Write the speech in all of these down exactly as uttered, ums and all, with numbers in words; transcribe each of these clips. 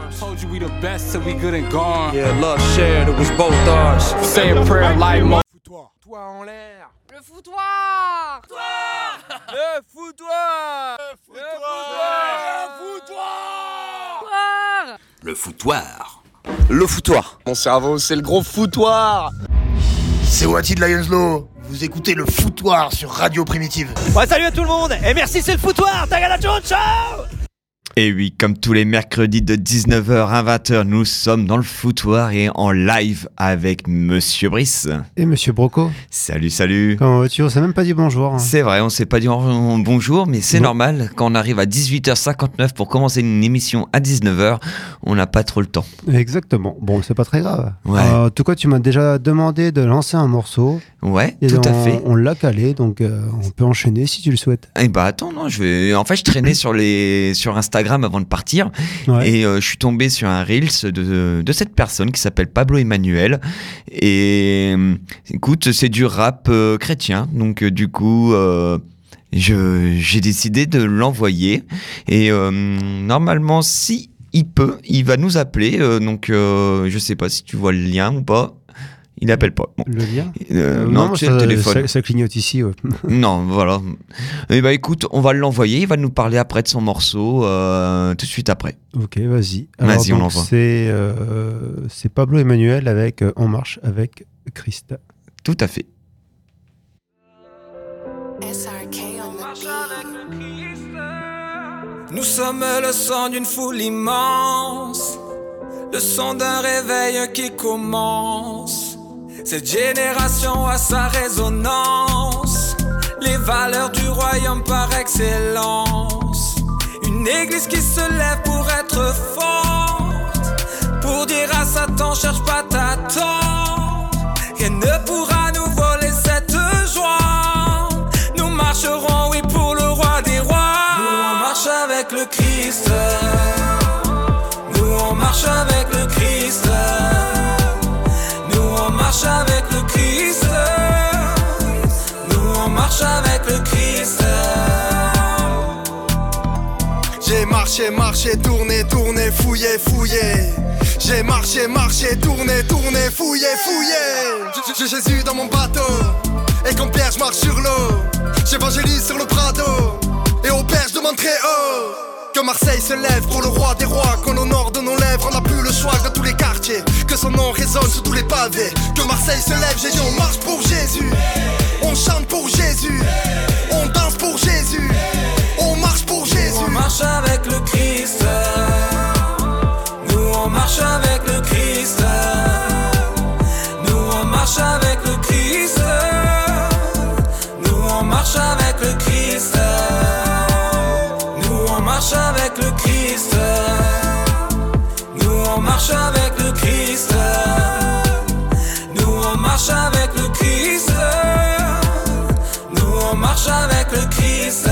Told you we the best, so we good and gone. Yeah, love shared, it was both ours. Say a prayer like mo. Foutoir. Toi en l'air. Le foutoir. Le foutoir. Le foutoir. Le foutoir. Le foutoir. Le foutoir. Mon cerveau, c'est le gros foutoir. C'est Wati de Lionslow. Vous écoutez le foutoir sur Radio Primitive. Ouais, salut à tout le monde. Et merci, c'est le foutoir. Tagala Joe, ciao. Et oui, comme tous les mercredis de dix-neuf heures à vingt heures, nous sommes dans le foutoir et en live avec Monsieur Brice. Et Monsieur Broco. Salut, salut. Comment vas-tu ? On s'est même pas dit bonjour. Hein. C'est vrai, on s'est pas dit bonjour, mais c'est bon. normal. Quand on arrive à dix-huit heures cinquante-neuf pour commencer une émission à dix-neuf heures, on n'a pas trop le temps. Exactement. Bon, c'est pas très grave. Ouais. Euh, en tout cas, tu m'as déjà demandé de lancer un morceau. Ouais, et tout on, à fait. On l'a calé, donc euh, on peut enchaîner si tu le souhaites. Eh bah attends, non, je vais. En fait, je traînais sur les sur Instagram avant de partir, Ouais. et euh, je suis tombé sur un reels de de cette personne qui s'appelle Pablo Emmanuel. Et euh, écoute, c'est du rap euh, chrétien, donc euh, du coup. Euh, je j'ai décidé de l'envoyer, et euh, normalement, si il peut, il va nous appeler. Euh, donc, euh, je sais pas si tu vois le lien ou pas. Il appelle pas. Bon. Le lien Euh, euh, non, Non, c'est ça, le téléphone. ça, ça clignote ici. Ouais. Non, voilà. Eh ben écoute, on va l'envoyer. Il va nous parler après de son morceau, euh, tout de suite après. Ok, vas-y. Vas-y, on donc, l'envoie. C'est, euh, c'est Pablo Emmanuel avec euh, On marche avec Christ. Tout à fait. Nous sommes le son d'une foule immense, le son d'un réveil qui commence. Cette génération a sa résonance, les valeurs du royaume par excellence. Une église qui se lève pour être forte, pour dire à Satan cherche pas ta tort. Rien ne pourra nous voler cette joie. Nous marcherons, oui, pour le roi des rois. Nous on marche avec le Christ. Nous on marche avec le Christ. Nous on marche avec le Christ. Nous on marche avec le Christ. J'ai marché, marché, tourné, tourné, fouillé, fouillé. J'ai marché, marché, tourné, tourné, fouillé, fouillé. J'ai Jésus dans mon bateau, et quand Pierre je marche sur l'eau. J'évangélise sur le Prado, et au Père je demande très haut. Que Marseille se lève pour le roi des rois, qu'on honore de nos lèvres, on n'a plus le choix de tous les quartiers. Que son nom résonne sur tous les pavés. Que Marseille se lève, j'ai dit on marche pour Jésus. On chante pour Jésus. On danse pour Jésus. On marche pour Jésus. On marche avec le Christ. Nous on marche avec le Christ. Nous on marche avec le Christ. Nous on marche avec le Christ. Nous on marche avec le Christ. Nous on marche avec le Christ. Nous on marche avec le Christ. Nous on marche avec le Christ.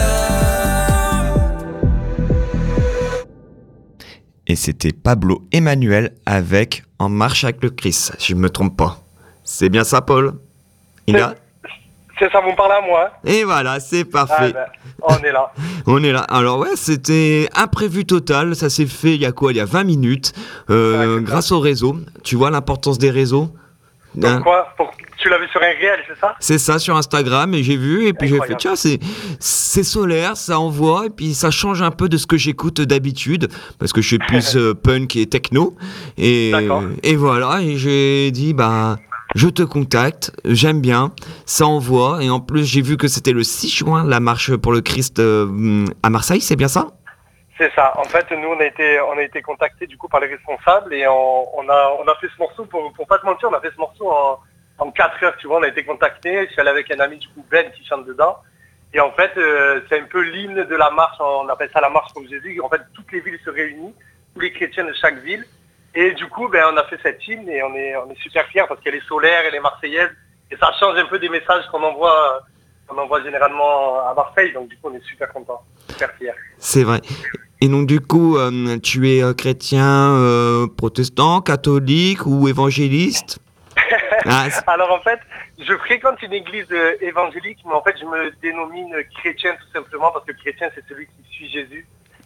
Et c'était Pablo Emmanuel avec En marche avec le Christ, si je me trompe pas. C'est bien ça, Paul ? Il a... C'est ça, vous me parlez à moi. Hein. Et voilà, c'est parfait. Ah ben, on est là. On est là. Alors ouais, c'était imprévu total. Ça s'est fait il y a quoi ? Il y a vingt minutes, euh, Ouais, grâce au réseau. Tu vois l'importance des réseaux ? Donc Hein ? quoi pour... Tu l'as vu sur un réel, c'est ça? C'est ça, sur Instagram, et j'ai vu, et puis j'ai fait, Incroyable. tiens, c'est, c'est solaire, ça envoie, et puis ça change un peu de ce que j'écoute d'habitude, parce que je suis plus euh, punk et techno, et, D'accord. et voilà, et j'ai dit, bah, je te contacte, j'aime bien, ça envoie, et en plus, j'ai vu que c'était le six juin, la marche pour le Christ euh, à Marseille, c'est bien ça? C'est ça. En fait, nous, on a été, on a été contactés du coup par les responsables, et on, on a, on a fait ce morceau, pour, pour pas te mentir, on a fait ce morceau en... En quatre heures, tu vois, on a été contactés. Je suis allé avec un ami, du coup, Ben, qui chante dedans. Et en fait, euh, c'est un peu l'hymne de la marche. On appelle ça la marche pour Jésus. En fait, toutes les villes se réunissent, tous les chrétiens de chaque ville. Et du coup, ben, on a fait cette hymne et on est, on est super fiers parce qu'elle est solaire, elle est marseillaise. Et ça change un peu des messages qu'on envoie, qu'on envoie généralement à Marseille. Donc, du coup, on est super contents, super fiers. C'est vrai. Et donc, du coup, euh, tu es euh, chrétien, euh, protestant, catholique ou évangéliste? Ah, Alors en fait, je fréquente une église euh, évangélique, mais en fait je me dénomine chrétien tout simplement parce que chrétien c'est celui qui suit Jésus.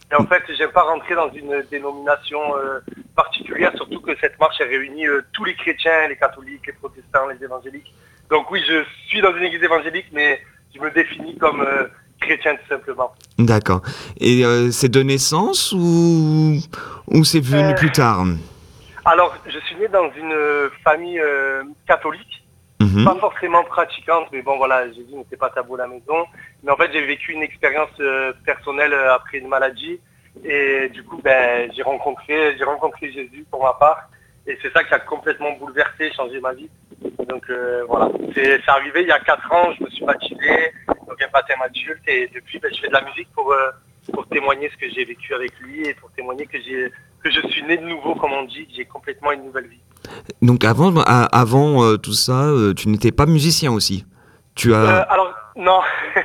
Et en fait, j'aime pas rentrer dans une dénomination euh, particulière, surtout que cette marche elle réunit euh, tous les chrétiens, les catholiques, les protestants, les évangéliques. Donc oui, je suis dans une église évangélique, mais je me définis comme euh, chrétien tout simplement. D'accord. Et euh, c'est de naissance ou, ou c'est venu Euh, plus tard? Alors, je suis né dans une famille euh, catholique, Mhm. pas forcément pratiquante, mais bon voilà, Jésus n'était pas tabou à la maison. Mais en fait, j'ai vécu une expérience euh, personnelle euh, après une maladie. Et du coup, ben, j'ai rencontré, j'ai rencontré Jésus pour ma part. Et c'est ça qui a complètement bouleversé, changé ma vie. Donc euh, voilà, c'est, c'est arrivé il y a quatre ans, je me suis baptisé, donc un baptême adulte. Et depuis, ben, je fais de la musique pour, euh, pour témoigner ce que j'ai vécu avec lui et pour témoigner que, j'ai, que je suis né de nouveau, comme on dit, que j'ai complètement une nouvelle vie. Donc avant, à- avant euh, tout ça, euh, tu n'étais pas musicien aussi? Tu as... Euh, alors, non,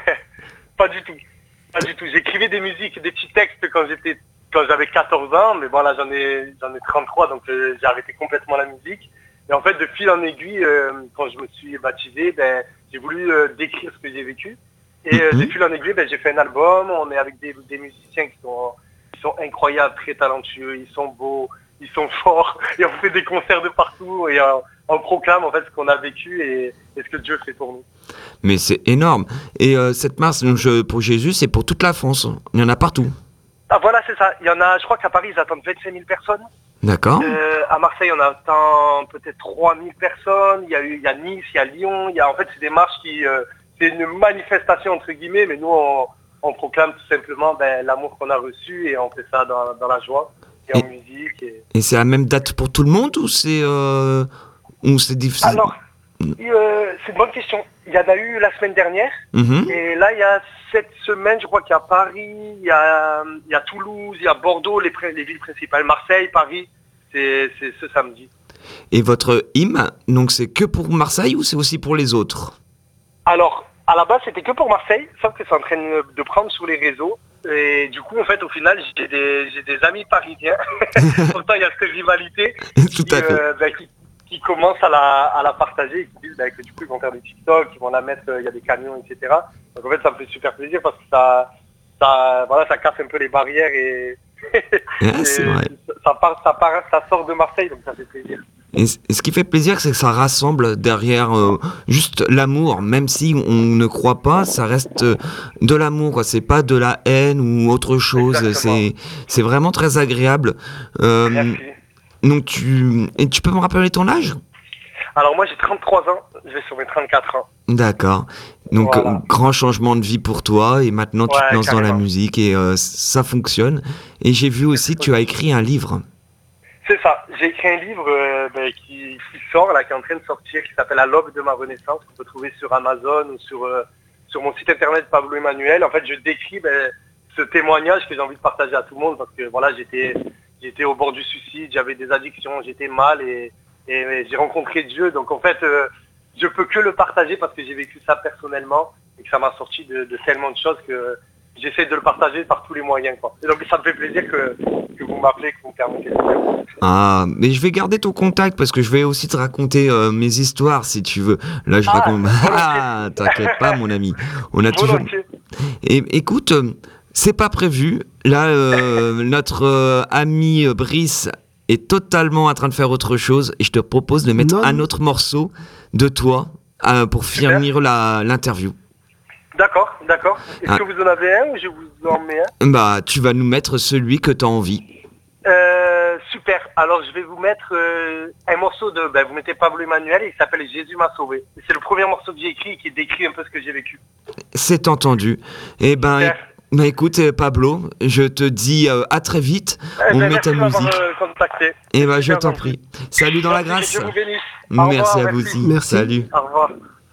pas du tout. Pas du tout. J'écrivais des musiques, des petits textes quand j'étais, quand j'avais quatorze ans, mais bon là j'en ai, j'en ai trente-trois, donc euh, j'ai arrêté complètement la musique. Et en fait, de fil en aiguille, euh, quand je me suis baptisé, ben, j'ai voulu euh, décrire ce que j'ai vécu. Et euh, Mhm. de fil en aiguille, ben, j'ai fait un album. On est avec des, des musiciens qui sont, qui sont incroyables, très talentueux, ils sont beaux, ils sont forts. Et on fait des concerts de partout et euh, on proclame en fait ce qu'on a vécu et, et ce que Dieu fait pour nous. Mais c'est énorme. Et euh, cette marche donc, je- pour Jésus, c'est pour toute la France. Il y en a partout. Ah voilà, c'est ça. Il y en a, je crois qu'à Paris, ils attendent vingt-cinq mille personnes. D'accord. Euh, à Marseille, on attend peut-être trois mille personnes. Il y a eu, il y a Nice, il y a Lyon. Il y a, en fait, c'est des marches qui, euh, c'est une manifestation entre guillemets, mais nous, on, on proclame tout simplement ben, l'amour qu'on a reçu et on fait ça dans, dans la joie et, Et- en musique. Et... Et c'est la même date pour tout le monde ou c'est euh, ou c'est difficile? Alors, euh, c'est une bonne question. Il y en a eu la semaine dernière. Mhm. Et là, il y a cette semaine, je crois qu'il y a Paris, il y a, il y a Toulouse, il y a Bordeaux, les, prin- les villes principales, Marseille, Paris. C'est, c'est ce samedi. Et votre hymne, donc c'est que pour Marseille ou c'est aussi pour les autres? Alors, à la base, c'était que pour Marseille, sauf que c'est en train de prendre sur les réseaux. Et du coup, en fait, au final, j'ai des, j'ai des amis parisiens. Pourtant, il y a cette rivalité Tout qui, à fait. euh, ben, qui, qui commencent à la, à la partager et qui disent ben, que du coup, ils vont faire des TikTok, ils vont la mettre, euh, il y a des camions, et cetera. Donc, en fait, ça me fait super plaisir parce que ça, ça, voilà, ça casse un peu les barrières et, Ah, c'est et vrai. ça, part, ça, part, ça sort de Marseille, donc ça fait plaisir. Et c- et ce qui fait plaisir, c'est que ça rassemble derrière euh, juste l'amour, même si on ne croit pas, ça reste euh, de l'amour, quoi. C'est pas de la haine ou autre chose. Exactement. C'est c'est vraiment très agréable. Euh, Merci. donc tu et tu peux me rappeler ton âge? Alors, moi, j'ai trente-trois ans, je vais sur mes trente-quatre ans. D'accord. Donc Voilà. euh, grand changement de vie pour toi et maintenant tu Ouais, te lances dans la carrément. musique et euh, ça fonctionne. Et j'ai vu aussi que tu as écrit un livre. C'est ça. J'ai écrit un livre euh, ben, qui, qui sort, là, qui est en train de sortir, qui s'appelle À l'aube de ma renaissance, qu'on peut trouver sur Amazon ou sur, euh, sur mon site internet Pablo Emmanuel. En fait, je décris ben, ce témoignage que j'ai envie de partager à tout le monde parce que voilà, j'étais, j'étais au bord du suicide, j'avais des addictions, j'étais mal et, et j'ai rencontré Dieu. Donc en fait, euh, je peux que le partager parce que j'ai vécu ça personnellement et que ça m'a sorti de, de tellement de choses que j'essaie de le partager par tous les moyens, quoi. Et donc ça me fait plaisir que, que vous m'appelez, que vous me permettez de le faire. Ah, mais je vais garder ton contact parce que je vais aussi te raconter euh, mes histoires si tu veux. Là, je Ah, raconte. volontiers. Ah, t'inquiète pas, mon ami. On a toujours. Volontiers. Et écoute, euh, c'est pas prévu. Là, euh, notre euh, ami euh, Brice est totalement en train de faire autre chose et je te propose de mettre Non, un non. autre morceau de toi euh, pour Super. finir la- l'interview. D'accord, d'accord. Est-ce Ah. que vous en avez un ou je vous en mets un? Bah, tu vas nous mettre celui que t'as envie. Euh, super. Alors je vais vous mettre euh, un morceau de... Ben, vous mettez Pablo Emmanuel et il s'appelle Jésus m'a sauvé. C'est le premier morceau que j'ai écrit et qui décrit un peu ce que j'ai vécu. C'est entendu. Eh ben, Super. é- bah, écoute, euh, Pablo, je te dis euh, à très vite. Eh On ben, met ta merci de m'avoir, musique. euh, contacté. Et bah, je super t'en gentil. prie. Salut dans la Merci, grâce. que Dieu vous bénisse. Au revoir, Merci à vous merci. aussi. Merci. Salut. Au revoir.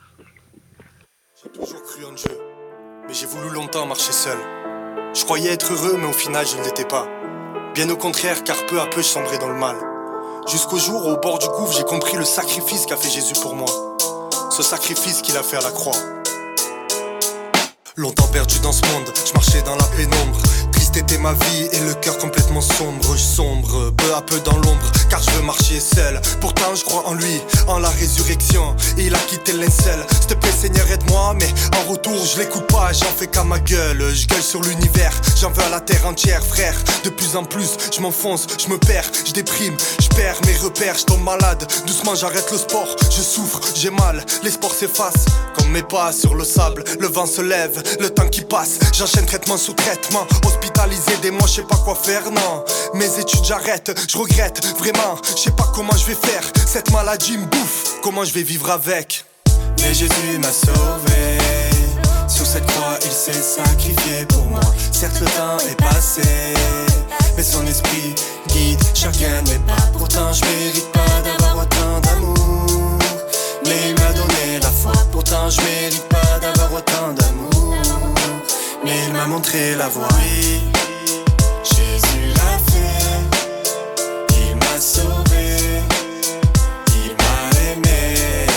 J'ai toujours cru en Dieu, mais j'ai voulu longtemps marcher seul. Je croyais être heureux, mais au final je ne l'étais pas. Bien au contraire, car peu à peu je sombrais dans le mal. Jusqu'au jour où, au bord du gouffre, j'ai compris le sacrifice qu'a fait Jésus pour moi. Ce sacrifice qu'il a fait à la croix. Longtemps perdu dans ce monde, je marchais dans la pénombre. Triste Cet été ma vie et le cœur complètement sombre. Je sombre peu à peu dans l'ombre, car je veux marcher seul. Pourtant je crois en lui, en la résurrection. Et il a quitté le linceul. S'il te plaît Seigneur aide-moi, mais en retour je l'écoute pas, j'en fais qu'à ma gueule. Je gueule sur l'univers, j'en veux à la terre entière frère. De plus en plus je m'enfonce, je me perds, je déprime, je perds mes repères, je tombe malade. Doucement j'arrête le sport, je souffre, j'ai mal. L'espoir s'efface, comme mes pas sur le sable. Le vent se lève, le temps qui passe. J'enchaîne traitement sous traitement. Hospitalisé des mois, je sais pas quoi faire, non. Mes études j'arrête, je regrette vraiment. Je sais pas comment je vais faire, cette maladie me bouffe. Comment je vais vivre avec? Mais Jésus m'a sauvé. Sur cette croix il s'est sacrifié pour moi. Certes le temps est passé, mais son esprit guide chacun de mes pas. Pourtant je mérite pas d'avoir autant d'amour, mais il m'a donné la foi. Pourtant je mérite pas d'avoir autant d'amour, mais il m'a montré la voie. Oui, Jésus l'a fait, il m'a sauvé, il m'a aimé.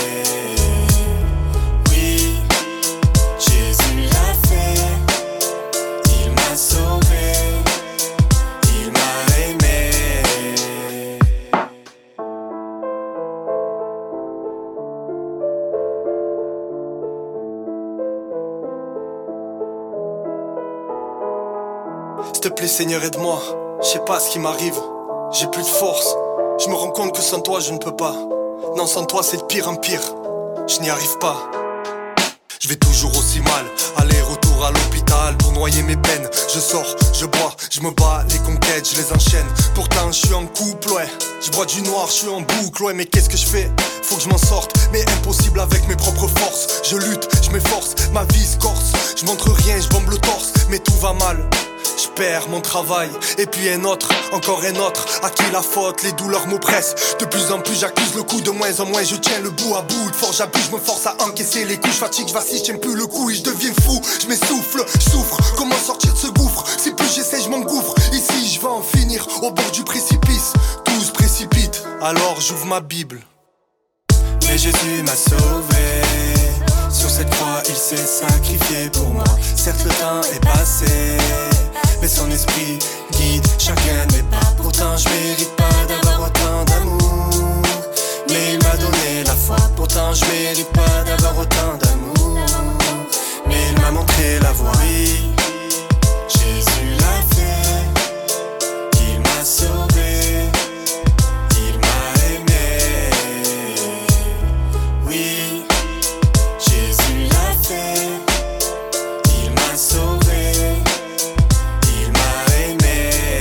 Oui, Jésus l'a fait, il m'a sauvé, il m'a aimé. S'il te plaît Seigneur aide-moi, je sais pas ce qui m'arrive, j'ai plus de force. Je me rends compte que sans toi je ne peux pas. Non sans toi c'est de pire en pire, je n'y arrive pas. Je vais toujours aussi mal, aller-retour à l'hôpital pour noyer mes peines. Je sors, je bois, je me bats, les conquêtes je les enchaîne. Pourtant je suis en couple, ouais, je bois du noir, je suis en boucle, ouais. Mais qu'est-ce que je fais? Faut que je m'en sorte, mais impossible avec mes propres forces. Je lutte, je m'efforce, ma vie se corse. Je montre rien, je bombe le torse, mais tout va mal. Je perds mon travail, et puis un autre, encore un autre. À qui la faute, les douleurs m'oppressent. De plus en plus j'accuse le coup, de moins en moins je tiens le bout à bout. De force j'abuse, je me force à encaisser les coups. Je fatigue, je vacille, je tiens plus le coup et je deviens fou. Je m'essouffle, je souffre, comment sortir de ce gouffre? Si plus j'essaie je m'engouffre, ici je vais en finir au bord du précipice. Tout se précipite, alors j'ouvre ma Bible. Mais Jésus m'a sauvé. Sur cette croix il s'est sacrifié pour moi. Certes le temps est passé, mais son esprit guide chacun de mes pas. Pourtant je mérite pas d'avoir autant d'amour, mais il m'a donné la foi. Pourtant je mérite pas d'avoir autant d'amour, mais il m'a montré la voie. Oui, Jésus l'a fait, il m'a sauvé, il m'a aimé. Oui, Jésus l'a fait, il m'a sauvé, il m'a aimé.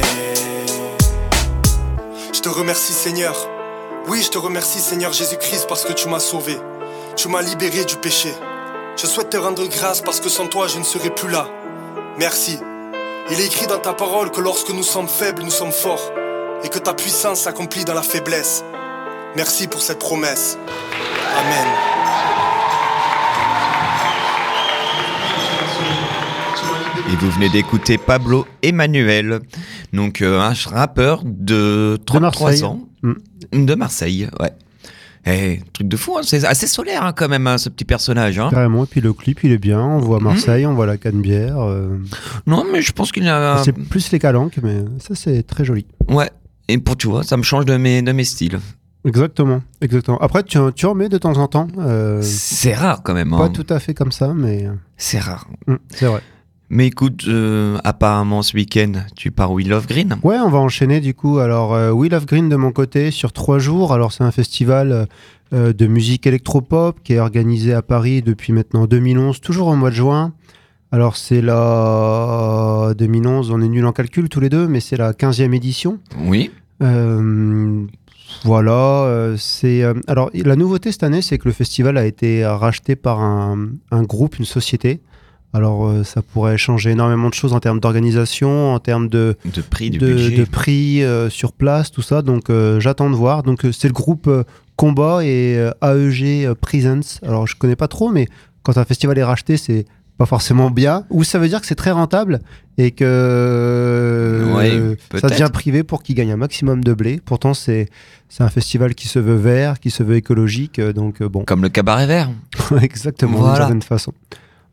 Je te remercie Seigneur. Oui, je te remercie Seigneur Jésus-Christ parce que tu m'as sauvé. Tu m'as libéré du péché. Je souhaite te rendre grâce parce que sans toi je ne serais plus là. Merci. Il est écrit dans ta parole que lorsque nous sommes faibles, nous sommes forts. Et que ta puissance s'accomplit dans la faiblesse. Merci pour cette promesse. Amen. Et vous venez d'écouter Pablo Emmanuel, donc euh, un rappeur de trente-trois ans, mmh. de Marseille, ouais. Eh, truc de fou, hein. C'est assez solaire hein, quand même hein, ce petit personnage. Hein. Carrément, et puis le clip il est bien, on voit Marseille, mmh. on voit la Canebière. Euh... Non mais je pense qu'il a... C'est plus les calanques, mais ça c'est très joli. Ouais, et pour tu vois, ça me change de mes, de mes styles. Exactement, exactement. Après, tu, tu en mets de temps en temps. Euh... C'est rare quand même. Hein. Pas tout à fait comme ça, mais... C'est rare. Mmh, c'est vrai. Mais écoute, euh, apparemment ce week-end, tu pars We Love Green. Ouais, on va enchaîner du coup. Alors, euh, We Love Green de mon côté sur trois jours. Alors, c'est un festival euh, de musique électropop qui est organisé à Paris depuis maintenant deux mille onze, toujours au mois de juin. Alors, c'est la deux mille onze, on est nuls en calcul tous les deux, mais c'est la quinzième édition. Oui. Euh, voilà. Euh, c'est, euh, alors, la nouveauté cette année, c'est que le festival a été racheté par un, un groupe, une société. Alors, euh, ça pourrait changer énormément de choses en termes d'organisation, en termes de, de prix, du de, budget. de prix euh, sur place, tout ça. Donc, euh, j'attends de voir. Donc, euh, c'est le groupe euh, Combat et euh, A E G euh, Presents. Alors, je connais pas trop, mais quand un festival est racheté, c'est pas forcément bien. Ou ça veut dire que c'est très rentable et que euh, ouais, ça devient privé pour qu'ils gagnent un maximum de blé. Pourtant, c'est, c'est un festival qui se veut vert, qui se veut écologique. Donc, euh, bon. Comme le Cabaret Vert. Exactement, voilà. d'une certaine façon.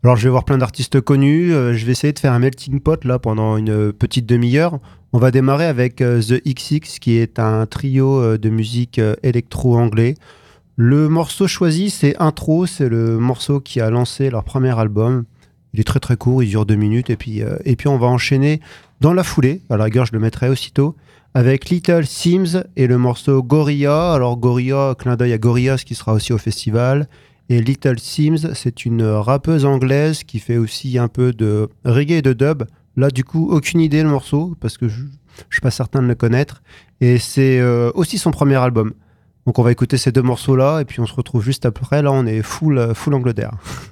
Alors je vais voir plein d'artistes connus, euh, je vais essayer de faire un melting pot là pendant une petite demi-heure. On va démarrer avec euh, The X X qui est un trio euh, de musique euh, électro-anglais. Le morceau choisi c'est Intro, c'est le morceau qui a lancé leur premier album. Il est très très court, il dure deux minutes et puis, euh, et puis on va enchaîner dans la foulée, à la rigueur je le mettrai aussitôt, avec Little Sims et le morceau Gorilla. Alors Gorilla, clin d'œil à Gorillaz qui sera aussi au festival. Et Little Sims, c'est une rappeuse anglaise qui fait aussi un peu de reggae et de dub. Là, du coup, aucune idée le morceau, parce que je ne suis pas certain de le connaître. Et c'est euh, aussi son premier album. Donc on va écouter ces deux morceaux-là, et puis on se retrouve juste après. Là, on est full, full Angleterre.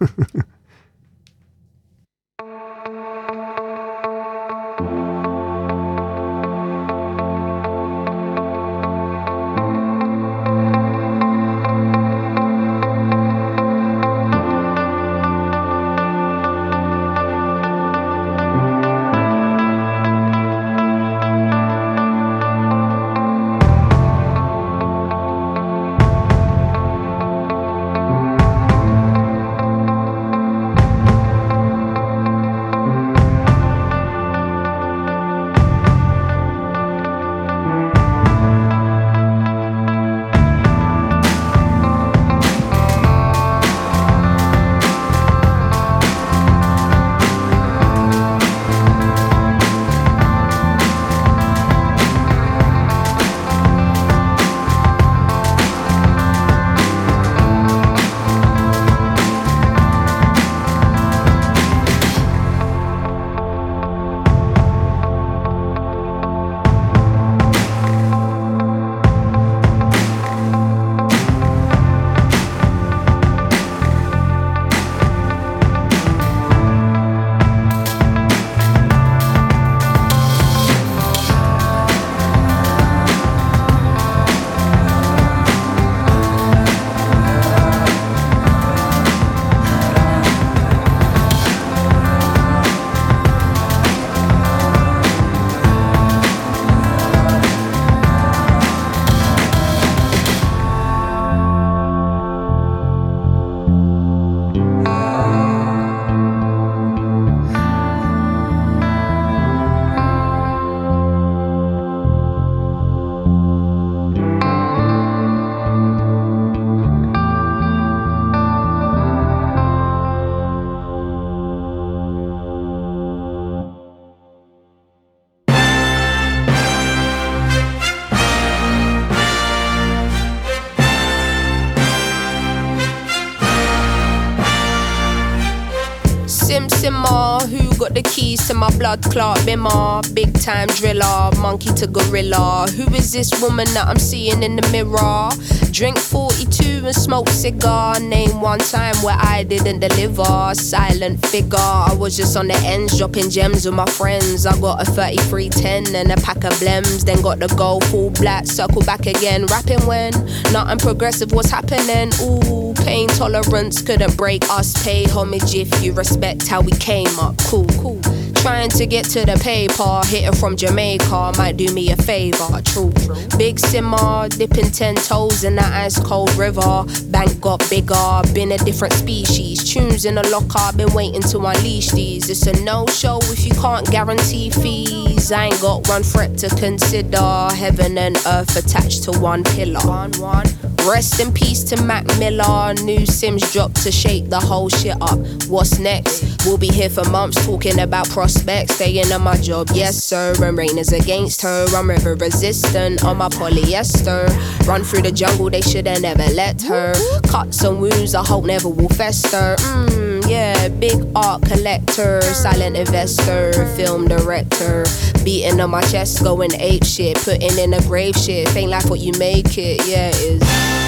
Sim Simmer, who got the keys to my blood clot bimmer? Big time driller, monkey to gorilla. Who is this woman that I'm seeing in the mirror? Drink forty-two and smoke cigar. Name one time where I didn't deliver. Silent figure, I was just on the ends dropping gems with my friends. I got a thirty-three ten and a pack of blems. Then got the gold full black, circle back again. Rapping when nothing progressive was happening. Ooh, pain tolerance couldn't break us. Pay homage if you respect how we came up. Cool, cool. Trying to get to the paper, hitting from Jamaica might do me a favor. True, big simmer, dipping ten toes in that ice cold river. Bank got bigger, been a different species. Tunes in the locker, been waiting to unleash these. It's a no-show if you can't guarantee fees. I ain't got one threat to consider. Heaven and earth attached to one pillar. One, one. Rest in peace to Mac Miller. New Sims dropped to shake the whole shit up. What's next? We'll be here for months talking about prospects. Staying on my job, yes sir. And rain is against her. I'm river resistant on my polyester. Run through the jungle, they should've never let her. Cuts and wounds I hope never will fester. Mmm, yeah, big art collector. Silent investor, film director. Beating on my chest, going ape shit. Putting in a grave shit. Ain't life what you make it, yeah it is.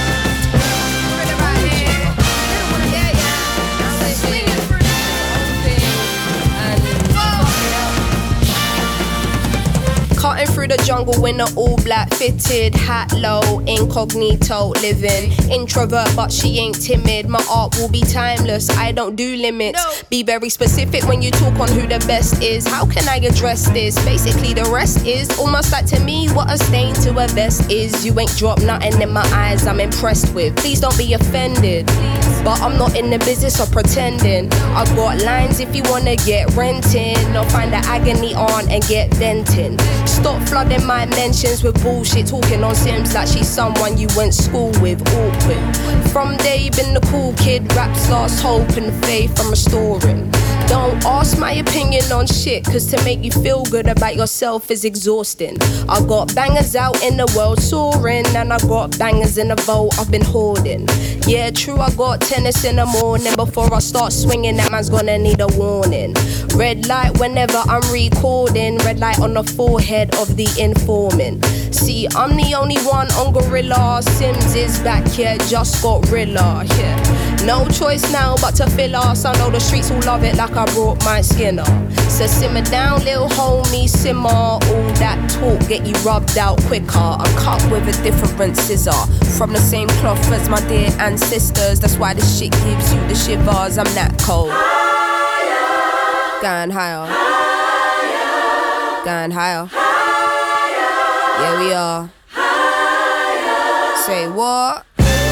Cutting through the jungle in an all black fitted hat low, incognito living. Introvert but she ain't timid. My art will be timeless, I don't do limits. No. Be very specific when you talk on who the best is. How can I address this? Basically the rest is almost like to me what a stain to a vest is. You ain't dropped nothing in my eyes I'm impressed with. Please don't be offended. Please. but I'm not in the business of pretending. I got lines if you wanna get renting, or find the agony on and get venting. Stop flooding my mentions with bullshit, talking on Sims like she's someone you went school with. Awkward. From there you been the cool kid, raps lost hope and faith I'm restoring. Don't ask my opinion on shit, cause to make you feel good about yourself is exhausting. I got bangers out in the world soaring, and I got bangers in the vault I've been hoarding. Yeah, true, I got tennis in the morning. Before I start swinging, that man's gonna need a warning. Red light whenever I'm recording, red light on the forehead of the informant. See, I'm the only one on Gorilla. Sims is back here, just got Rilla, yeah. No choice now but to fill us. I know the streets will love it like I brought my skin up. So simmer down, little homie, simmer. All that talk get you rubbed out quicker. I'm cut with a different scissor, from the same cloth as my dear ancestors. That's why this shit gives you the shivers. I'm that cold. Higher. Going higher. Higher. Going higher. Higher. Yeah, we are. Higher. Say what?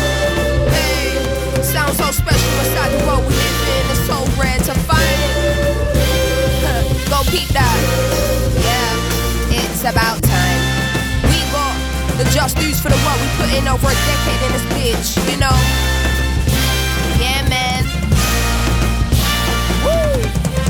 Sounds so special inside the world we live in. It's so rare to find it. Go peep that. Yeah, it's about time. We got the just dues for the work we put in over a decade in this bitch, you know. Yeah, man. Woo!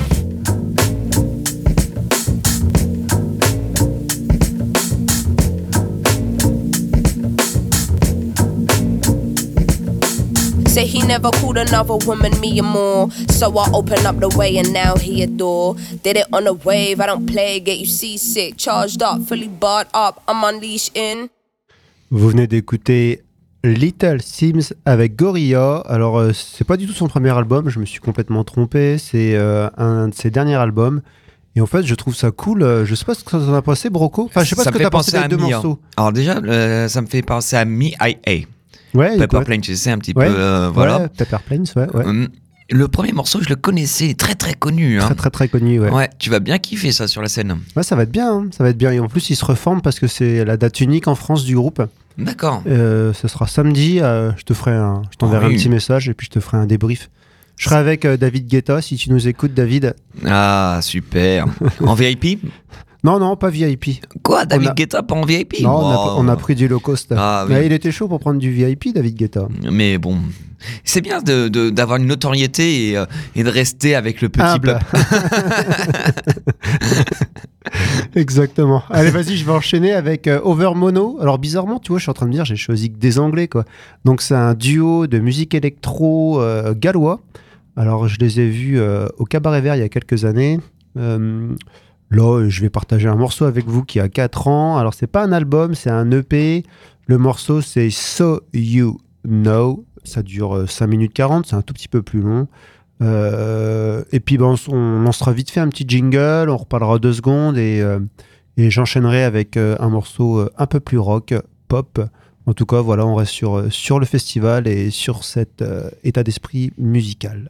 Say he never called another woman me and more, so I opened up the way and now he adore. Did it on a wave, I don't play, get you seasick. Charged up, fully barred up, I'm unleashed in. Vous venez d'écouter Little Sims avec Gorilla. Alors euh, c'est pas du tout son premier album, je me suis complètement trompé. C'est euh, un de ses derniers albums. Et en fait, je trouve ça cool. Je sais pas ce que ça en a pensé, Broco. Enfin, je sais pas ça ce que t'as pensé des deux Mi, morceaux. Hein. Alors déjà, euh, ça me fait penser à Mi I A. Ouais, Pepper ouais. Plains, tu sais, un petit ouais, peu. Euh, voilà. Ouais, Pepper Plains, ouais. ouais. Hum, le premier morceau, je le connaissais, il est très très connu. Hein. Très très très connu, ouais. Ouais, tu vas bien kiffer ça sur la scène. Ouais, ça va être bien, hein. Ça va être bien. Et en plus, il se reforme parce que c'est la date unique en France du groupe. D'accord. Euh, ce sera samedi. Euh, je te ferai un, je t'enverrai oh, oui. un petit message et puis je te ferai un débrief. Je serai avec euh, David Guetta si tu nous écoutes, David. Ah, super. En V I P? Non, non, pas V I P. Quoi, David a... Guetta, pas en V I P? Non, wow. on, a, on a pris du low cost. Ah, oui. Mais il était chaud pour prendre du V I P, David Guetta. Mais bon, c'est bien de, de, d'avoir une notoriété et, euh, et de rester avec le petit Humble. peuple. Exactement. Allez, vas-y, je vais enchaîner avec euh, Over Mono. Alors, bizarrement, tu vois, je suis en train de dire, j'ai choisi que des Anglais, quoi. Donc, c'est un duo de musique électro euh, gallois. Alors, je les ai vus euh, au Cabaret Vert il y a quelques années. Euh, là, je vais partager un morceau avec vous qui a quatre ans. Alors, c'est pas un album, c'est un E P. Le morceau, c'est So You Know. Ça dure euh, cinq minutes quarante, c'est un tout petit peu plus long. Euh, et puis, ben, on, on lancera vite fait un petit jingle, on reparlera deux secondes et, euh, et j'enchaînerai avec euh, un morceau euh, un peu plus rock, pop. En tout cas, voilà, on reste sur, sur le festival et sur cet euh, état d'esprit musical.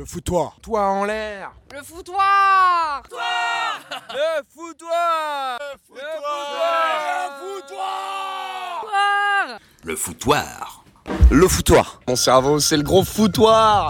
Le foutoir. Toi en l'air. Le foutoir. Le foutoir. Le foutoir. Le foutoir. Le foutoir. Le foutoir. Mon cerveau, c'est le gros foutoir.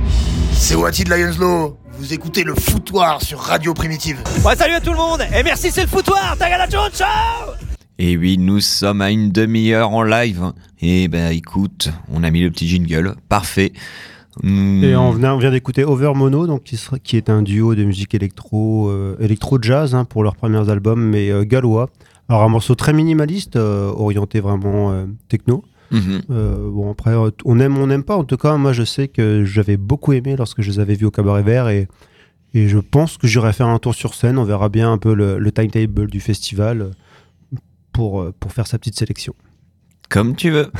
C'est Wati de Lionslow. Vous écoutez le foutoir sur Radio Primitive. Ouais, salut à tout le monde. Et merci, c'est le foutoir. Tagala Jones Show. Et oui, nous sommes à une demi-heure en live. Et ben écoute, on a mis le petit jingle. Parfait. Mmh. Et on vient, on vient d'écouter Over Mono, donc qui, sera, qui est un duo de musique électro, euh, électro-jazz hein, pour leurs premiers albums, mais euh, gallois. Alors un morceau très minimaliste, euh, orienté vraiment euh, techno. Mmh. Euh, bon après, on aime, on n'aime pas. En tout cas, moi je sais que j'avais beaucoup aimé lorsque je les avais vus au Cabaret Vert et, et je pense que j'irai faire un tour sur scène. On verra bien un peu le, le timetable du festival pour, pour faire sa petite sélection. Comme tu veux.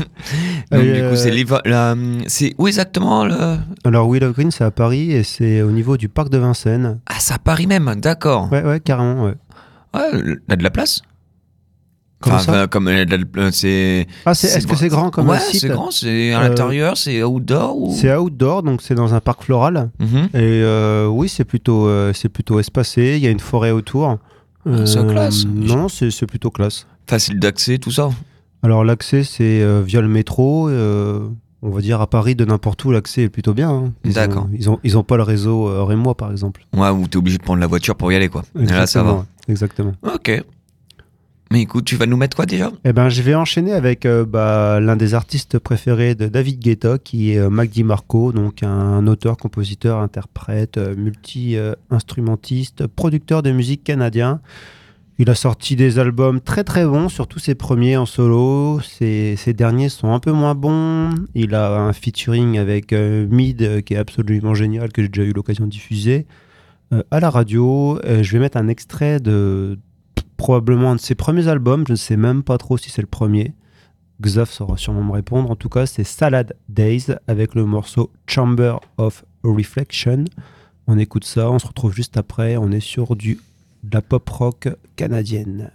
Donc euh, du coup, c'est, la, c'est où exactement le... Alors Wheel of Green, c'est à Paris et c'est au niveau du parc de Vincennes. Ah, c'est à Paris même, d'accord. Ouais, ouais, carrément, ouais. Ouais, il y a de la place. Comment enfin, ça comme c'est. Ah, c'est, c'est est-ce que c'est grand comme ouais, un site ? Ouais, c'est grand. C'est à l'intérieur, euh, c'est outdoor ou... C'est outdoor, donc c'est dans un parc floral. Mm-hmm. Et euh, oui, c'est plutôt, euh, c'est plutôt espacé. Il y a une forêt autour. Euh, c'est classe. Non, c'est, c'est plutôt classe. Facile d'accès, tout ça. Alors l'accès, c'est euh, via le métro. Euh, on va dire à Paris, de n'importe où, l'accès est plutôt bien. Hein. Ils D'accord. Ont, ils ont, ils ont pas le réseau euh, Rémois, par exemple. Ouais, où t'es obligé de prendre la voiture pour y aller, quoi. Exactement. Là, ça va. Exactement. Ok. Mais écoute, tu vas nous mettre quoi déjà ? Eh ben, je vais enchaîner avec euh, bah, l'un des artistes préférés de David Guetta, qui est euh, Mac DiMarco, donc un auteur, compositeur, interprète, euh, multi-instrumentiste, euh, producteur de musique canadien. Il a sorti des albums très très bons, surtout ses premiers en solo. Ses, ses derniers sont un peu moins bons. Il a un featuring avec euh, Mid euh, qui est absolument génial, que j'ai déjà eu l'occasion de diffuser euh, à la radio. Euh, je vais mettre un extrait de probablement un de ses premiers albums. Je ne sais même pas trop si c'est le premier. Xav saura sûrement me répondre. En tout cas, c'est Salad Days avec le morceau Chamber of Reflection. On écoute ça, on se retrouve juste après. On est sur du de la pop rock canadienne.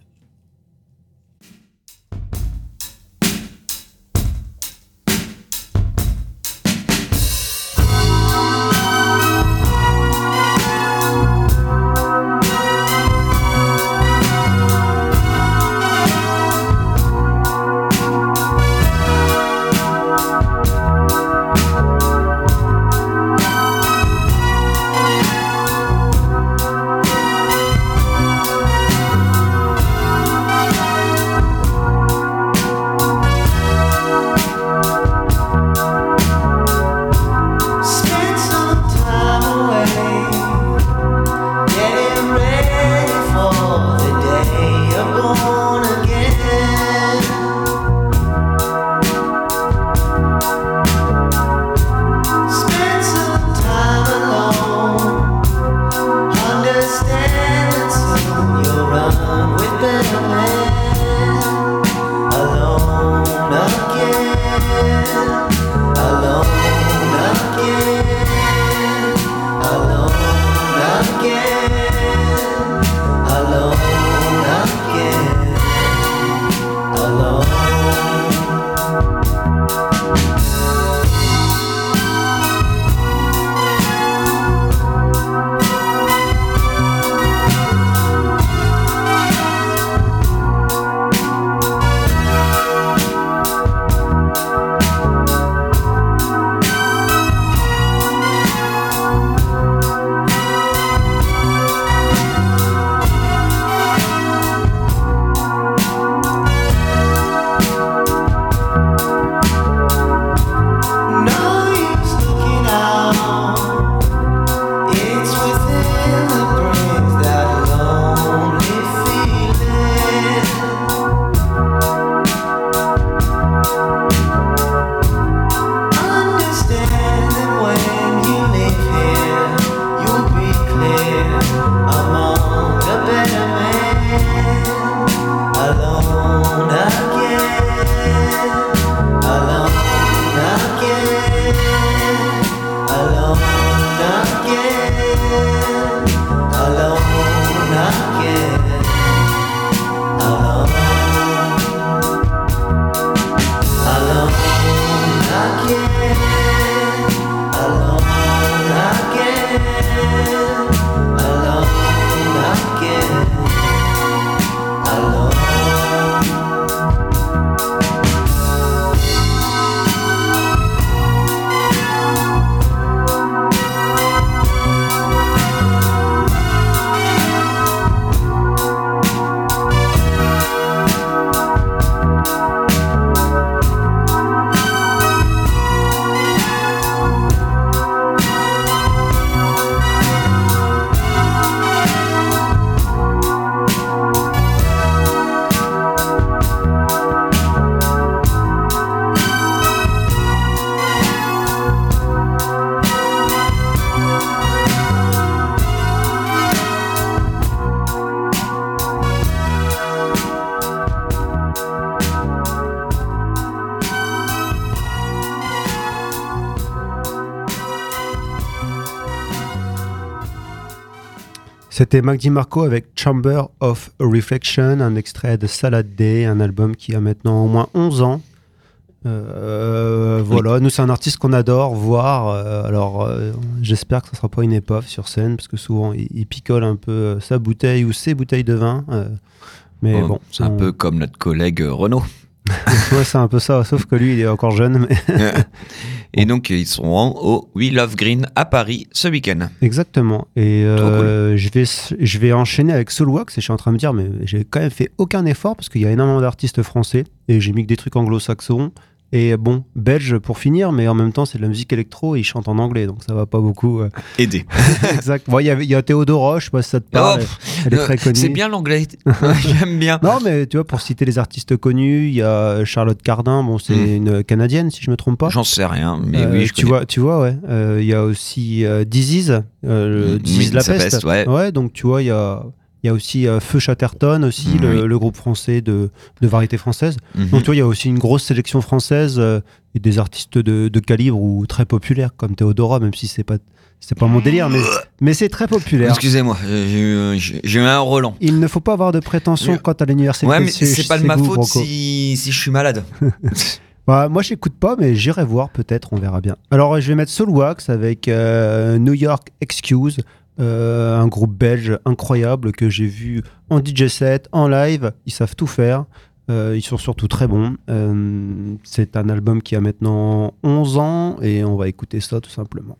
C'était Mac DiMarco avec Chamber of Reflection, un extrait de Salad Day, un album qui a maintenant au moins onze ans. Euh, voilà, oui. Nous c'est un artiste qu'on adore voir. Euh, alors euh, j'espère que ça sera pas une épave sur scène parce que souvent il, il picole un peu euh, sa bouteille ou ses bouteilles de vin. Euh, mais oh, bon, c'est on... un peu comme notre collègue Renaud. Ouais, c'est un peu ça, sauf que lui il est encore jeune. Mais et donc ils seront au We Love Green à Paris ce week-end. Exactement. Et euh, cool. je vais je vais enchaîner avec Soulwax et je suis en train de me dire mais j'ai quand même fait aucun effort parce qu'il y a énormément d'artistes français et j'ai mis que des trucs anglo-saxons. Et bon, belge pour finir, mais en même temps, c'est de la musique électro et il chante en anglais, donc ça va pas beaucoup euh... aider. Exact. Bon, il y, y a Théodora, je sais pas si ça te parle. Oh, elle, elle est très connue. C'est bien l'anglais, j'aime bien. Non, mais tu vois, pour citer les artistes connus, il y a Charlotte Cardin, bon, c'est mm. une Canadienne, si je me trompe pas. J'en sais rien, mais euh, oui, je tu vois, tu vois, ouais. Il euh, y a aussi euh, Disease, euh, mm. Disease La Peste. Peste ouais. ouais, donc tu vois, il y a. Il y a aussi euh, Feu Chatterton, aussi, mmh, le, oui. le groupe français de, de variété française. Mmh. Donc, tu vois, il y a aussi une grosse sélection française euh, et des artistes de, de calibre ou très populaires, comme Théodora, même si c'est pas, c'est pas mon délire, mais, mais c'est très populaire. Excusez-moi, j'ai, j'ai, j'ai eu un relent. Il ne faut pas avoir de prétention quant à l'université. Ouais, mais c'est, c'est pas de ma faute si, si je suis malade. Bah, moi, j'écoute pas, mais j'irai voir, peut-être, on verra bien. Alors, je vais mettre Soulwax avec euh, New York Excuse. Euh, un groupe belge incroyable que j'ai vu en D J set, en live, ils savent tout faire, euh, ils sont surtout très bons. Euh, c'est un album qui a maintenant onze ans et on va écouter ça tout simplement.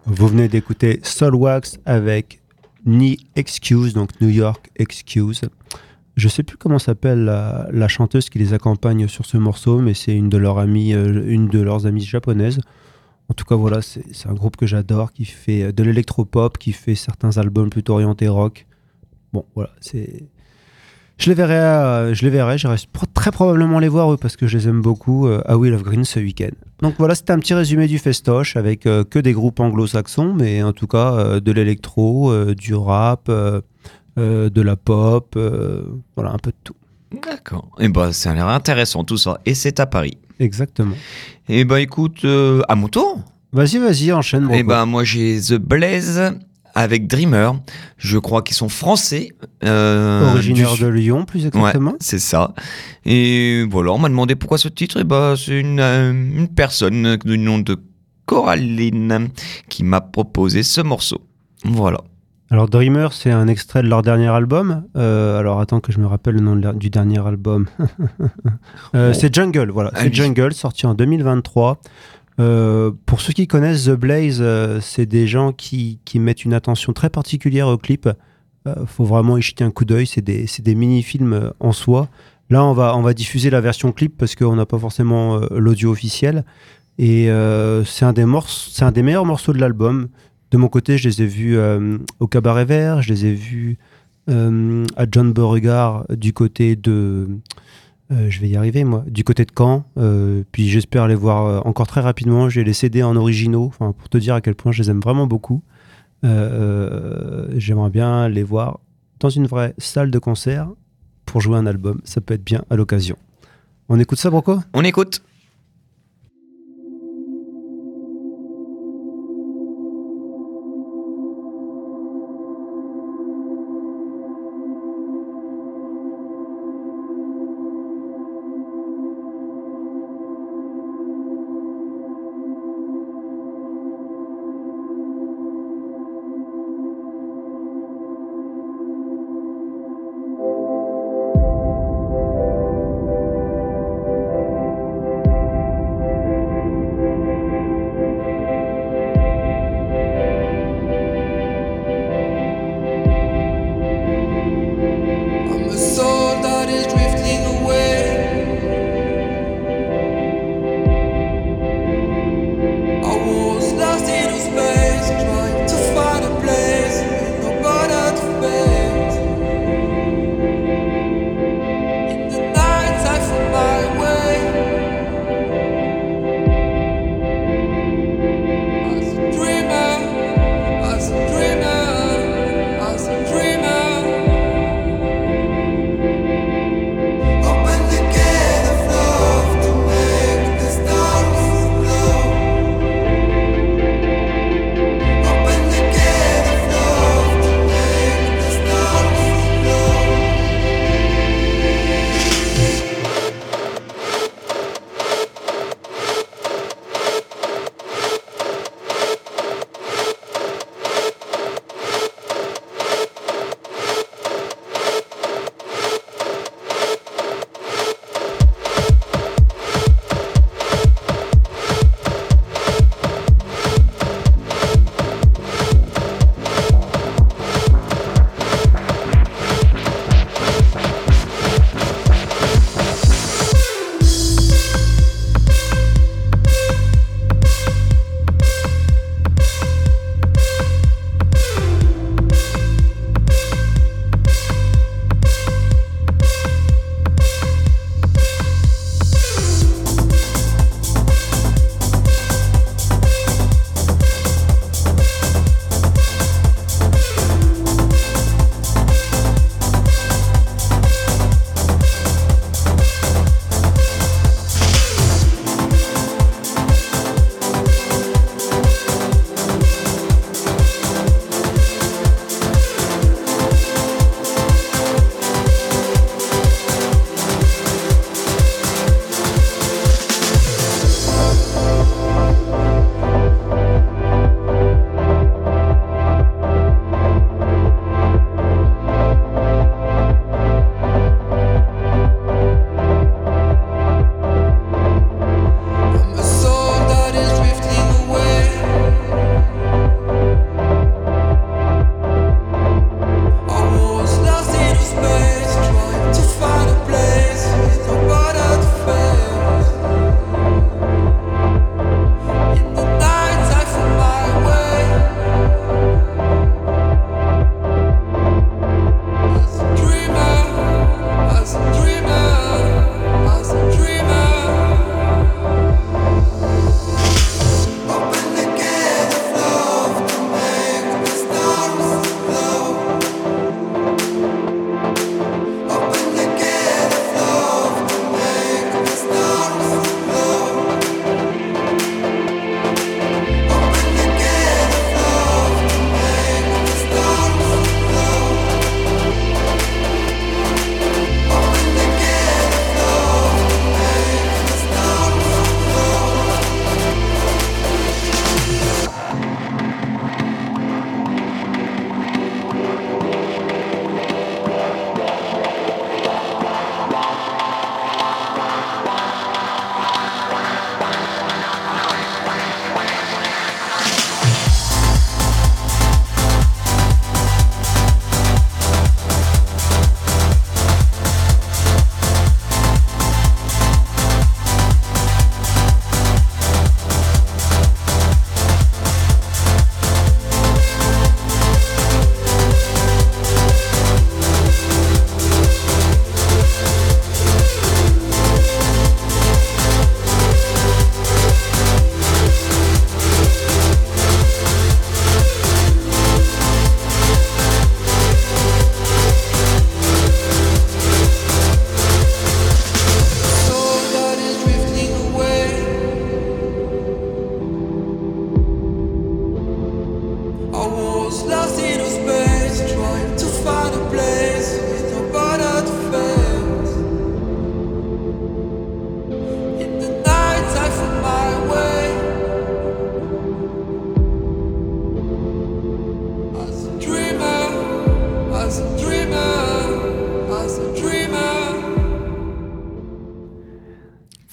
Vous venez d'écouter Soulwax avec Ni Excuse, donc New York Excuse. Je sais plus comment s'appelle la, la chanteuse qui les accompagne sur ce morceau, mais c'est une de leurs amies, euh, une de leurs amies japonaises. En tout cas, voilà, c'est, c'est un groupe que j'adore, qui fait de l'électropop, qui fait certains albums plutôt orientés rock. Bon, voilà, c'est... Je les verrai, euh, je les verrai, j'irai pro- très probablement les voir eux parce que je les aime beaucoup euh, à Wheel of Green ce week-end. Donc voilà, c'était un petit résumé du festoche avec euh, que des groupes anglo-saxons, mais en tout cas euh, de l'électro, euh, du rap, euh, euh, de la pop, euh, voilà, un peu de tout. D'accord. Et bah, ça a l'air intéressant tout ça. Et c'est à Paris. Exactement. Et bah, écoute, euh, à mon tour. Vas-y, vas-y, enchaîne. Et bah, moi, j'ai The Blaze avec Dreamer. Je crois qu'ils sont français. Euh, Originaire du... de Lyon, plus exactement. Ouais, c'est ça. Et voilà, on m'a demandé pourquoi ce titre. Et bah, c'est une, euh, une personne du nom de Coraline qui m'a proposé ce morceau. Voilà. Alors Dreamer, c'est un extrait de leur dernier album. Euh, alors attends que je me rappelle le nom de leur, du dernier album. euh, oh. C'est Jungle, voilà. C'est Allez. Jungle, sorti en deux mille vingt-trois. Euh, pour ceux qui connaissent The Blaze, euh, c'est des gens qui, qui mettent une attention très particulière au clip. Euh, faut vraiment y jeter un coup d'œil. C'est des, c'est des mini-films en soi. Là, on va, on va diffuser la version clip parce qu'on n'a pas forcément euh, l'audio officiel. Et euh, c'est un des morceaux, c'est un des meilleurs morceaux de l'album. De mon côté, je les ai vus euh, au Cabaret Vert, je les ai vus euh, à John Beauregard du côté de... Euh, je vais y arriver, moi. Du côté de Caen. Euh, puis j'espère les voir euh, encore très rapidement. J'ai les C D en originaux, enfin, pour te dire à quel point je les aime vraiment beaucoup. Euh, euh, j'aimerais bien les voir dans une vraie salle de concert pour jouer un album. Ça peut être bien à l'occasion. On écoute ça, Broco ? On écoute.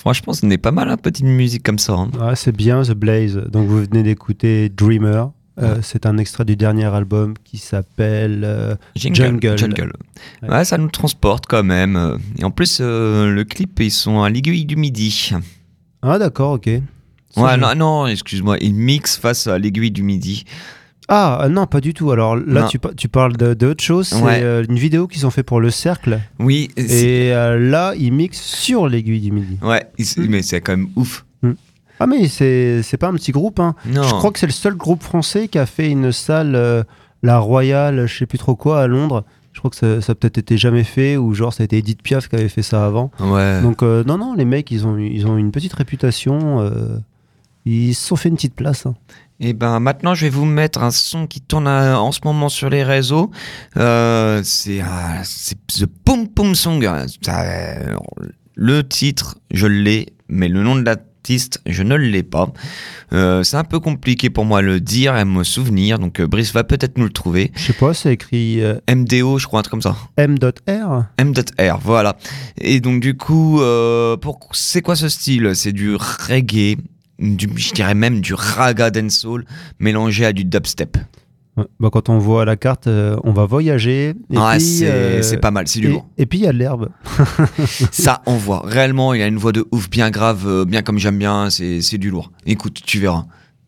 Franchement, ce n'est pas mal, un petite musique comme ça. Hein. Ouais, c'est bien The Blaze. Donc vous venez d'écouter Dreamer. Euh, ouais. C'est un extrait du dernier album qui s'appelle euh, Jungle. Jungle. Ouais. Ouais, ça nous transporte quand même. Et en plus, euh, le clip, ils sont à l'aiguille du midi. Ah d'accord, ok. Ça, ouais, je... non, non, excuse-moi, ils mixent face à l'aiguille du midi. Ah non, pas du tout. Alors là, tu, tu parles de, de autre chose. C'est ouais. euh, une vidéo qu'ils ont fait pour Le Cercle. Oui. Et euh, là, ils mixent sur l'aiguille du midi. Ouais, mmh. mais c'est quand même ouf. Mmh. Ah mais c'est, c'est pas un petit groupe. Hein. Non. Je crois que c'est le seul groupe français qui a fait une salle, euh, la Royale, je sais plus trop quoi, à Londres. Je crois que ça, ça a peut-être été jamais fait, ou genre ça a été Edith Piaf qui avait fait ça avant. Ouais. Donc euh, non, non, les mecs, ils ont, ils ont une petite réputation. Euh, ils se sont fait une petite place. Hein. Et ben maintenant je vais vous mettre un son qui tourne à, en ce moment sur les réseaux. Euh, c'est, euh, c'est The Pom Pom Song. Ça, euh, le titre je l'ai, mais le nom de l'artiste je ne l'ai pas. Euh, c'est un peu compliqué pour moi à le dire et à me souvenir. Donc euh, Brice va peut-être nous le trouver. Je sais pas, c'est écrit euh, M D O, je crois un truc comme ça. M.R. M.R, voilà. Et donc du coup, euh, pour, c'est quoi ce style ? C'est du reggae. Du, je dirais même du raga dancehall mélangé à du dubstep. Ouais, bah quand on voit la carte, euh, on va voyager. Et ouais, puis, c'est, euh, c'est pas mal, c'est du et, lourd. Et puis il y a de l'herbe. Ça, on voit. Réellement, il a une voix de ouf, bien grave, euh, bien comme j'aime bien, c'est, c'est du lourd. Écoute, tu verras.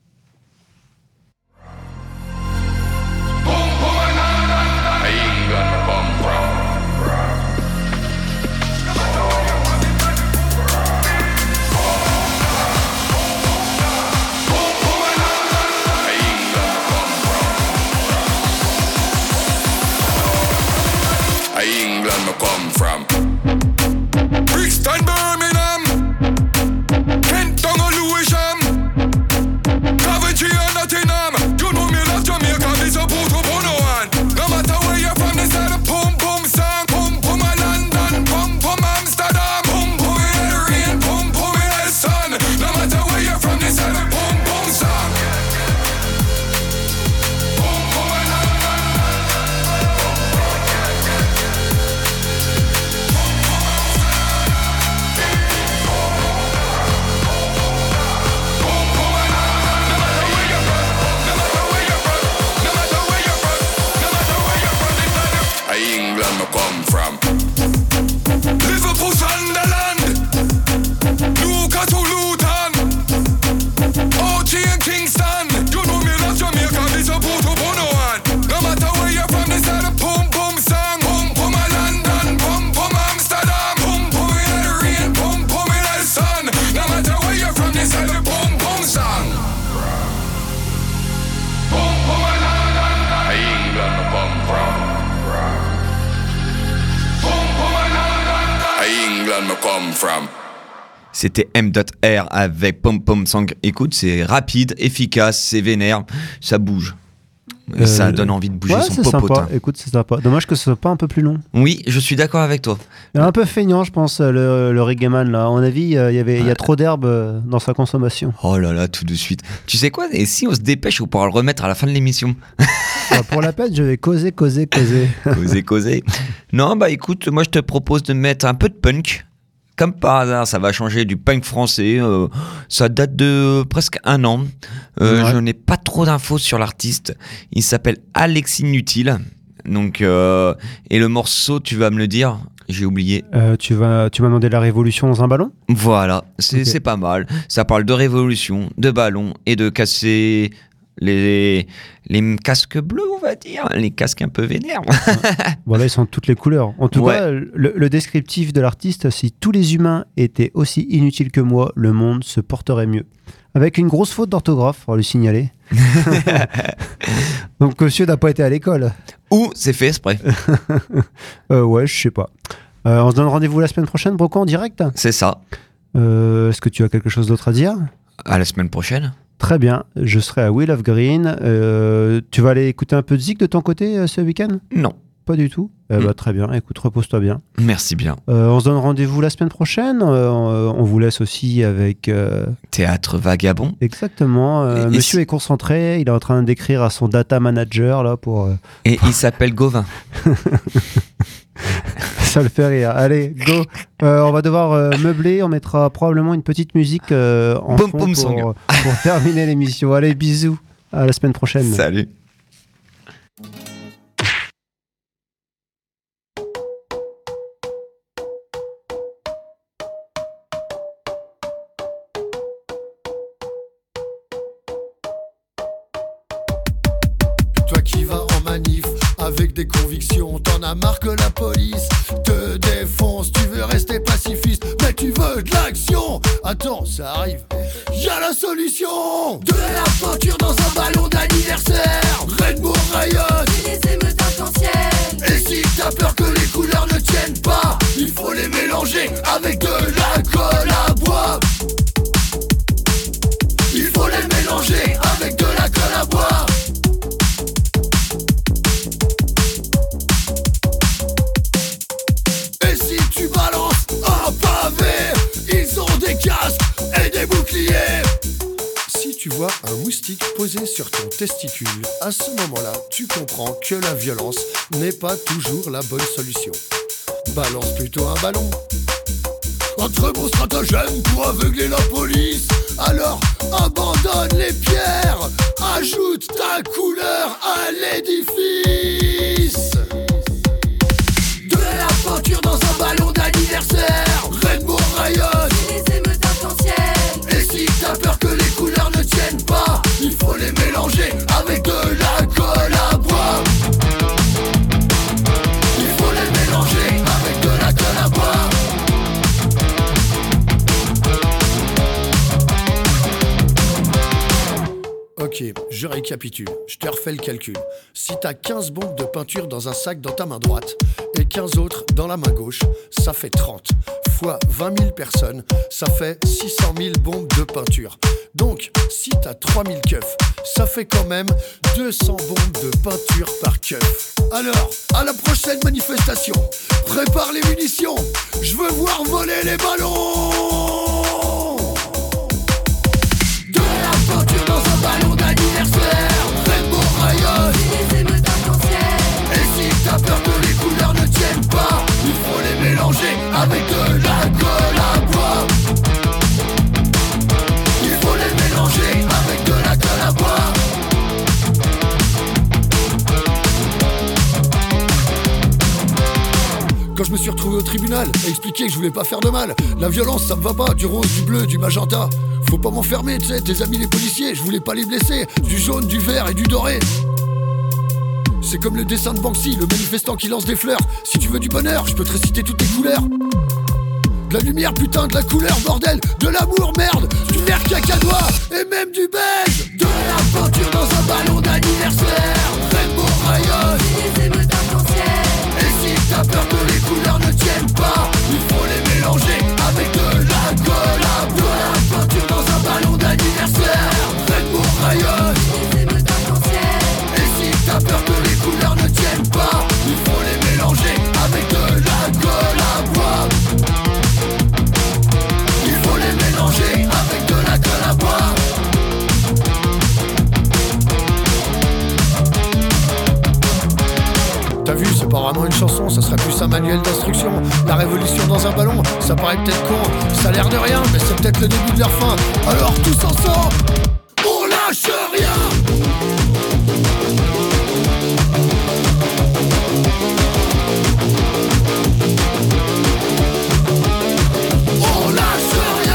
C'était M.R avec Pom Pom Song. Écoute, c'est rapide, efficace, c'est vénère, ça bouge. Euh, ça donne envie de bouger ouais, son c'est popotin. Sympa. Écoute, c'est sympa. Dommage que ce soit pas un peu plus long. Oui, je suis d'accord avec toi. Il est un peu feignant, je pense, le, le reggae man là. À mon avis, il y avait, il y a trop d'herbe dans sa consommation. Oh là là, tout de suite. Tu sais quoi ? Et si on se dépêche, on pourra le remettre à la fin de l'émission. Bah, pour la peine, je vais causer, causer, causer. causer, causer. Non, bah écoute, moi je te propose de mettre un peu de punk. Comme par hasard, ça va changer du punk français. Euh, ça date de presque un an. Euh, ouais. Je n'ai pas trop d'infos sur l'artiste. Il s'appelle Alexis Nutile. Donc, euh, et le morceau, tu vas me le dire. J'ai oublié. Euh, tu vas, tu m'as demandé la révolution dans un ballon ? Voilà, c'est, okay. c'est pas mal. Ça parle de révolution, de ballon et de casser les, les casques bleus, on va dire, les casques un peu vénères. Voilà, ils sont de toutes les couleurs. En tout ouais. cas, le, le descriptif de l'artiste, si tous les humains étaient aussi inutiles que moi, le monde se porterait mieux. Avec une grosse faute d'orthographe, on va le signaler. Donc, monsieur n'a pas été à l'école. Ou c'est fait exprès. euh, ouais, je sais pas. Euh, on se donne rendez-vous la semaine prochaine, Broco, en direct ? C'est ça. Euh, est-ce que tu as quelque chose d'autre à dire ? À la semaine prochaine. Très bien, je serai à Wheel of Green. Euh, tu vas aller écouter un peu de zik de ton côté euh, ce week-end ? Non. Pas du tout ? Eh mmh. bah, très bien, écoute, repose-toi bien. Merci bien. Euh, on se donne rendez-vous la semaine prochaine. Euh, on vous laisse aussi avec... Euh... Théâtre Vagabond. Exactement. Euh, et, monsieur et est concentré, il est en train d'écrire à son data manager là, pour... Euh... Et il s'appelle Gauvin. Ça le fait rire. Allez, go. Euh, on va devoir euh, meubler. On mettra probablement une petite musique euh, en Boom, fond boom pour, song. pour terminer l'émission. Allez, bisous. À la semaine prochaine. Salut. Toi qui vas en manif avec des convictions, t'en as marre que la police te défonce. Tu veux rester pacifiste, mais tu veux de l'action. Attends, ça arrive. Y'a la solution. De la peinture dans un ballon d'anniversaire. Redmond rayonne et les émeutes intentionnelles. Et si t'as peur que les couleurs ne tiennent pas, il faut les mélanger avec de la colle à bois. Il faut les mélanger avec de la colle à bois. Et si tu balances un pavé, ils ont des casques et des boucliers. Si tu vois un moustique posé sur ton testicule, à ce moment-là, tu comprends que la violence n'est pas toujours la bonne solution. Balance plutôt un ballon. Un très bon stratagème pour aveugler la police. Alors abandonne les pierres, ajoute ta couleur à l'édifice. De la peinture dans un ballon d'anniversaire. Redmond rayonne et les émeutes intentionnelles. Et si t'as peur que les couleurs ne tiennent pas, il faut les mélanger avec de la colle à bois. Il faut les mélanger avec de la colle à bois. Ok, je récapitule, je te refais le calcul. Si t'as quinze bombes de peinture dans un sac dans ta main droite et quinze autres dans la main gauche, ça fait trente. Fois vingt mille personnes, ça fait six cent mille bombes de peinture. Donc, si t'as trois mille keufs, ça fait quand même deux cents bombes de peinture par keuf. Alors, à la prochaine manifestation, prépare les munitions, je veux voir voler les ballons. De la peinture dans un ballon d'anniversaire. Redmond rayonne et les émeutes intentionnelles. Et si t'as peur que les couleurs ne tiennent pas, il faut les mélanger avec de la colle à bois. Il faut les mélanger avec de la colle à bois. Quand je me suis retrouvé au tribunal et expliqué que je voulais pas faire de mal, la violence ça me va pas, du rose, du bleu, du magenta. Faut pas m'enfermer, tu sais, tes amis les policiers, je voulais pas les blesser. Du jaune, du vert et du doré. C'est comme le dessin de Banksy, le manifestant qui lance des fleurs. Si tu veux du bonheur, je peux te réciter toutes les couleurs. De la lumière, putain, de la couleur, bordel. De l'amour, merde. Du vert cacadois et même du beige. De la peinture dans un ballon d'anniversaire. Redmond rayonne et les émeutes intentionnelles. Et si t'as peur que les couleurs ne tiennent pas, il faut les mélanger avec de la colle à bois. De la peinture dans un ballon d'anniversaire. Redmond rayonne et les émeutes intentionnelles. Et si t'as peur que les couleurs ne tiennent pas, il faut les mélanger avec de la colle à bois. Il faut les mélanger avec de la colle à bois. T'as vu, c'est pas vraiment une chanson, ça serait plus un manuel d'instruction. La révolution dans un ballon, ça paraît peut-être con, ça a l'air de rien, mais c'est peut-être le début de leur fin. Alors tous ensemble, on lâche rien. On lâche rien.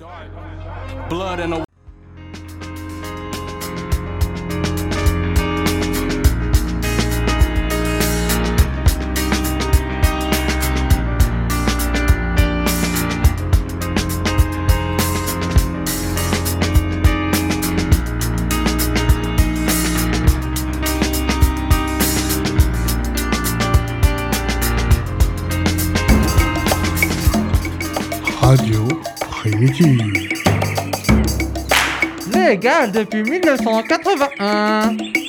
Blood in the Radio Primitive. Légal depuis mille neuf cent quatre-vingt-un.